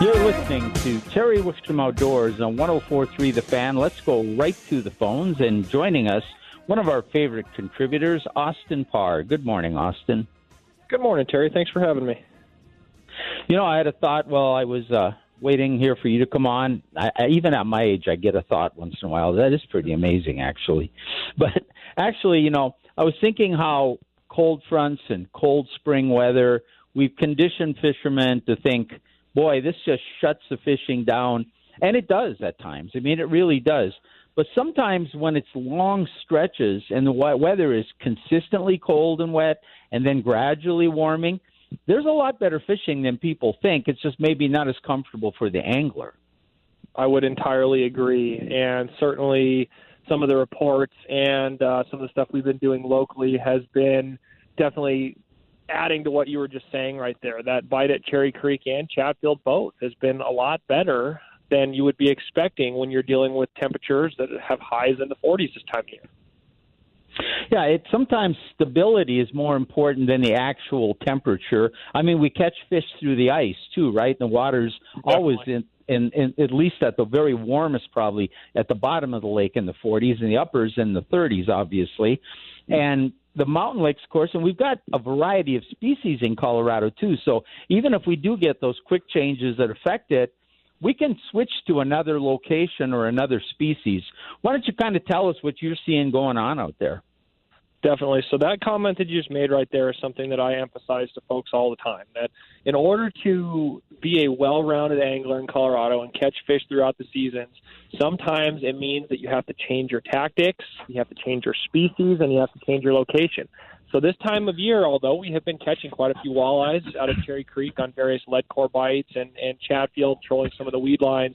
You're listening to Terry Wickstrom Outdoors on 104.3 The Fan. Let's go right to the phones. And joining us, one of our favorite contributors, Austin Parr. Good morning, Austin. Good morning, Terry. Thanks for having me. You know, I had a thought while I was waiting here for you to come on. Even at my age, I get a thought once in a while. That is pretty amazing, actually. But actually, you know, I was thinking how cold fronts and cold spring weather, we've conditioned fishermen to think, boy, this just shuts the fishing down. And it does at times. I mean, it really does. But sometimes when it's long stretches and the weather is consistently cold and wet and then gradually warming, there's a lot better fishing than people think. It's just maybe not as comfortable for the angler. I would entirely agree. And certainly some of the reports and some of the stuff we've been doing locally has been definitely adding to what you were just saying right there. That bite at Cherry Creek and Chatfield both has been a lot better than you would be expecting when you're dealing with temperatures that have highs in the 40s this time of year. Yeah, sometimes stability is more important than the actual temperature. I mean, we catch fish through the ice too, right? The water's always in at least at the very warmest, probably at the bottom of the lake in the 40s, and the uppers in the 30s, obviously. And the mountain lakes, of course, and we've got a variety of species in Colorado too. So even if we do get those quick changes that affect it, we can switch to another location or another species. Why don't you kind of tell us what you're seeing going on out there? Definitely. So that comment that you just made right there is something that I emphasize to folks all the time, that in order to be a well-rounded angler in Colorado and catch fish throughout the seasons, sometimes it means that you have to change your tactics, you have to change your species, and you have to change your location. So this time of year, although we have been catching quite a few walleyes out of Cherry Creek on various lead core bites and Chatfield trolling some of the weed lines,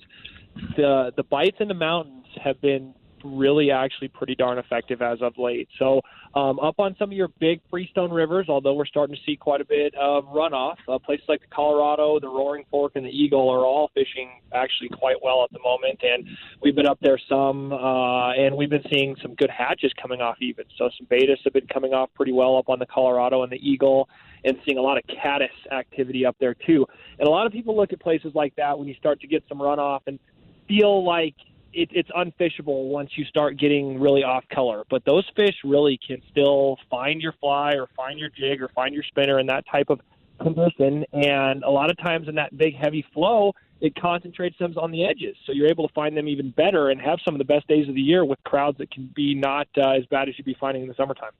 the bites in the mountains have been really actually pretty darn effective as of late. So up on some of your big freestone rivers, although we're starting to see quite a bit of runoff, places like the Colorado, the Roaring Fork, and the Eagle are all fishing actually quite well at the moment. And we've been up there some, and we've been seeing some good hatches coming off even. So some betas have been coming off pretty well up on the Colorado and the Eagle, and seeing a lot of caddis activity up there too. And a lot of people look at places like that when you start to get some runoff and feel like it's unfishable once you start getting really off color. But those fish really can still find your fly or find your jig or find your spinner in that type of condition. And a lot of times in that big, heavy flow, it concentrates them on the edges. So you're able to find them even better and have some of the best days of the year with crowds that can be not as bad as you'd be finding in the summertime.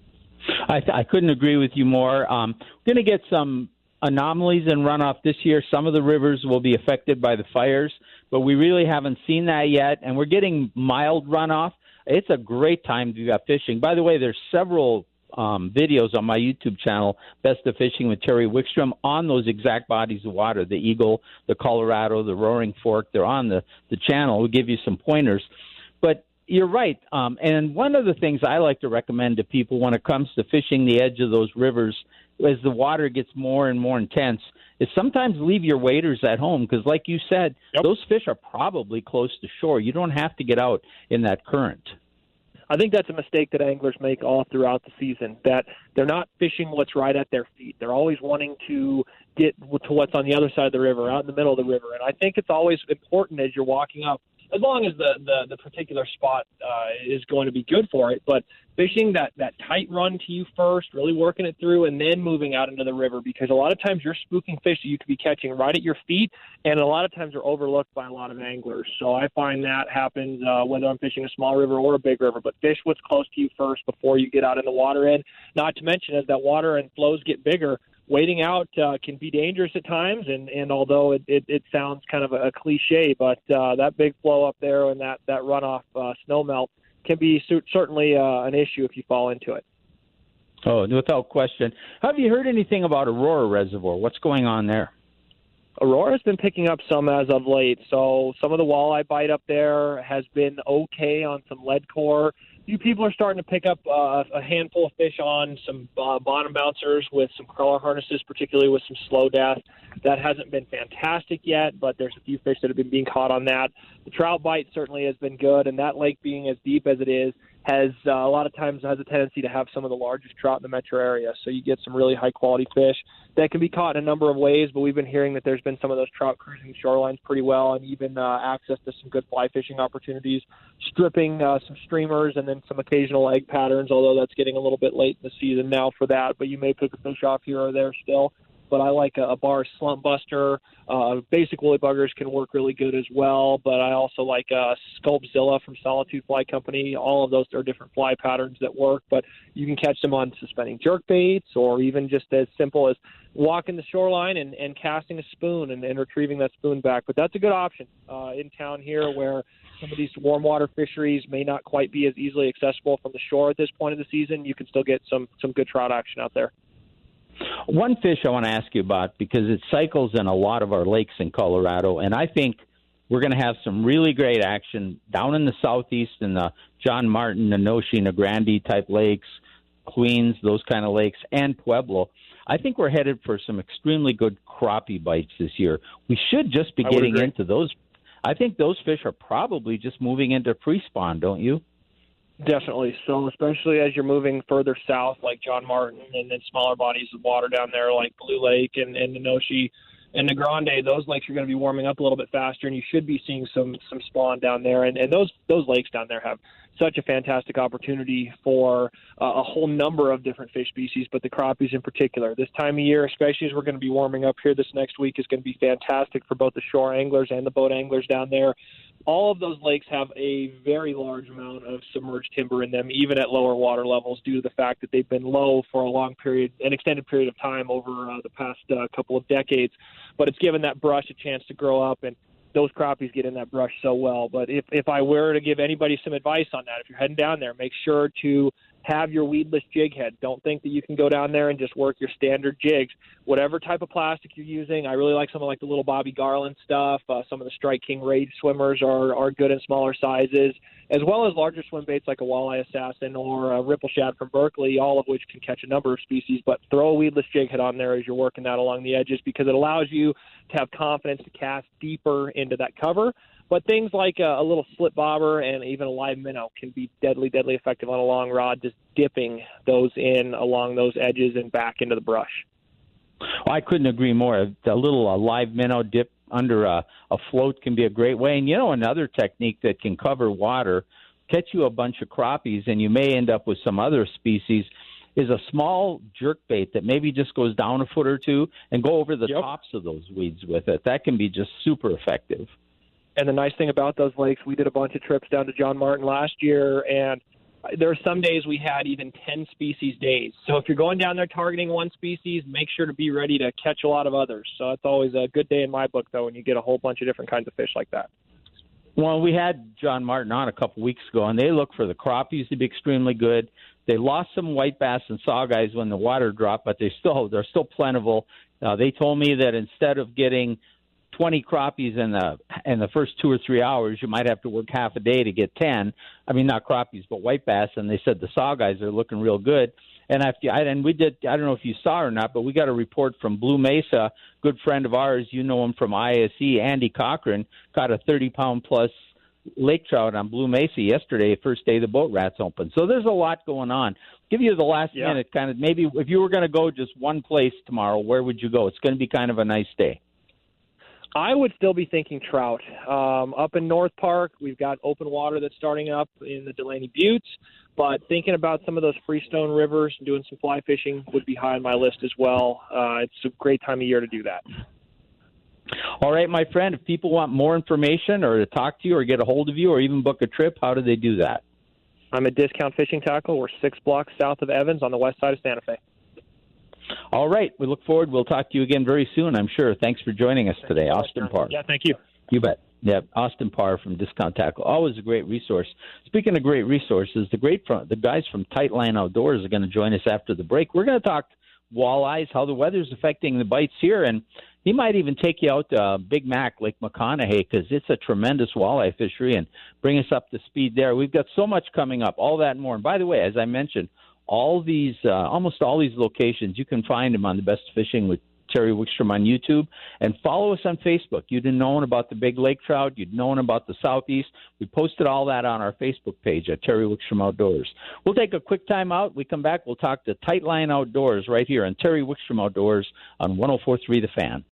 I couldn't agree with you more. We're going to get some anomalies in runoff this year. Some of the rivers will be affected by the fires, but we really haven't seen that yet. And we're getting mild runoff. It's a great time to go fishing. By the way, there's several videos on my YouTube channel, Best of Fishing with Terry Wickstrom, on those exact bodies of water, the Eagle, the Colorado, the Roaring Fork. They're on the channel. We'll give you some pointers. But you're right. And one of the things I like to recommend to people when it comes to fishing the edge of those rivers as the water gets more and more intense is sometimes leave your waders at home because, like you said, those fish are probably close to shore. You don't have to get out in that current. I think that's a mistake that anglers make all throughout the season, that they're not fishing what's right at their feet. They're always wanting to get to what's on the other side of the river, out in the middle of the river. And I think it's always important as you're walking up, as long as the particular spot is going to be good for it, but fishing that tight run to you first, really working it through, and then moving out into the river, because a lot of times you're spooking fish that you could be catching right at your feet, and a lot of times they're overlooked by a lot of anglers. So I find that happens whether I'm fishing a small river or a big river, but fish what's close to you first before you get out in the water. And not to mention, as that water and flows get bigger, waiting out can be dangerous at times, and although it sounds kind of a cliche, but that big flow up there and that runoff snow melt can be certainly an issue if you fall into it. Oh, without question. Have you heard anything about Aurora Reservoir? What's going on there? Aurora's been picking up some as of late, so some of the walleye bite up there has been okay on some lead core. You people are starting to pick up a handful of fish on some bottom bouncers with some crawler harnesses, particularly with some slow death. That hasn't been fantastic yet, but there's a few fish that have been being caught on that. The trout bite certainly has been good, and that lake being as deep as it is, a lot of times has a tendency to have some of the largest trout in the metro area. So you get some really high-quality fish that can be caught in a number of ways, but we've been hearing that there's been some of those trout cruising the shorelines pretty well, and even access to some good fly fishing opportunities, stripping some streamers and then some occasional egg patterns, although that's getting a little bit late in the season now for that, but you may pick a fish off here or there still. But I like a bar slump buster. Basic woolly buggers can work really good as well, but I also like Sculpzilla from Solitude Fly Company. All of those are different fly patterns that work, but you can catch them on suspending jerk baits or even just as simple as walking the shoreline and casting a spoon and retrieving that spoon back. But that's a good option in town here where some of these warm water fisheries may not quite be as easily accessible from the shore at this point of the season. You can still get some good trout action out there. One fish I want to ask you about, because it cycles in a lot of our lakes in Colorado, and I think we're going to have some really great action down in the southeast in the John Martin, Enoshi, Negrande type lakes, Queens, those kind of lakes, and Pueblo. I think we're headed for some extremely good crappie bites this year. We should just be getting into those. I think those fish are probably just moving into pre-spawn, don't you? Definitely. So especially as you're moving further south, like John Martin, and then smaller bodies of water down there like Blue Lake and Enoshi and Negrande, those lakes are going to be warming up a little bit faster, and you should be seeing some spawn down there. And those lakes down there have such a fantastic opportunity for a whole number of different fish species, but the crappies in particular. This time of year, especially as we're going to be warming up here this next week, is going to be fantastic for both the shore anglers and the boat anglers down there. All of those lakes have a very large amount of submerged timber in them, even at lower water levels, due to the fact that they've been low for an extended period of time over the past couple of decades. But it's given that brush a chance to grow up, and those crappies get in that brush so well. But if I were to give anybody some advice on that, if you're heading down there, make sure to have your weedless jig head. Don't think that you can go down there and just work your standard jigs. Whatever type of plastic you're using, I really like something like the little Bobby Garland stuff. Some of the Strike King Rage swimmers are good in smaller sizes, as well as larger swim baits like a Walleye Assassin or a Ripple Shad from Berkeley, all of which can catch a number of species. But throw a weedless jig head on there as you're working that along the edges, because it allows you to have confidence to cast deeper into that cover. But things like a little slip bobber and even a live minnow can be deadly effective on a long rod, just dipping those in along those edges and back into the brush. I couldn't agree more. A little live minnow dip under a float can be a great way. And, another technique that can cover water, catch you a bunch of crappies, and you may end up with some other species, is a small jerk bait that maybe just goes down a foot or two and go over the tops of those weeds with it. That can be just super effective. And the nice thing about those lakes, we did a bunch of trips down to John Martin last year, and there were some days we had even 10 species days. So if you're going down there targeting one species, make sure to be ready to catch a lot of others. So that's always a good day in my book, though, when you get a whole bunch of different kinds of fish like that. Well, we had John Martin on a couple weeks ago, and they look for the crappies to be extremely good. They lost some white bass and sawguys when the water dropped, but they're still plentiful. They told me that instead of getting 20 crappies in the first 2 or 3 hours, you might have to work half a day to get 10. I mean, not crappies, but white bass. And they said the sawguys are looking real good. And we did, I don't know if you saw or not, but we got a report from Blue Mesa, good friend of ours. You know him from ISE, Andy Cochran, caught a 30-pound plus lake trout on Blue Mesa yesterday, first day the boat rats open. So there's a lot going on. Give you the last minute, kind of, maybe if you were going to go just one place tomorrow, where would you go? It's going to be kind of a nice day. I would still be thinking trout. Up in North Park, we've got open water that's starting up in the Delaney Buttes, but thinking about some of those freestone rivers and doing some fly fishing would be high on my list as well. It's a great time of year to do that. All right, my friend, if people want more information or to talk to you or get a hold of you or even book a trip, how do they do that? I'm at Discount Fishing Tackle. We're 6 blocks south of Evans on the west side of Santa Fe. All right. We look forward. We'll talk to you again very soon, I'm sure. Thanks for joining us today, Austin Parr. Yeah, thank you. You bet. Yeah, Austin Parr from Discount Tackle. Always a great resource. Speaking of great resources, the guys from Tightline Outdoors are going to join us after the break. We're going to talk walleyes, how the weather's affecting the bites here, and he might even take you out to Big Mac, Lake McConaughey, because it's a tremendous walleye fishery, and bring us up to speed there. We've got so much coming up, all that and more. And by the way, as I mentioned, all these, almost all these locations, you can find them on the Best Fishing with Terry Wickstrom on YouTube, and follow us on Facebook. You'd have known about the big lake trout. You'd known about the Southeast. We posted all that on our Facebook page at Terry Wickstrom Outdoors. We'll take a quick time out. We come back, we'll talk to Tightline Outdoors right here on Terry Wickstrom Outdoors on 104.3 The Fan.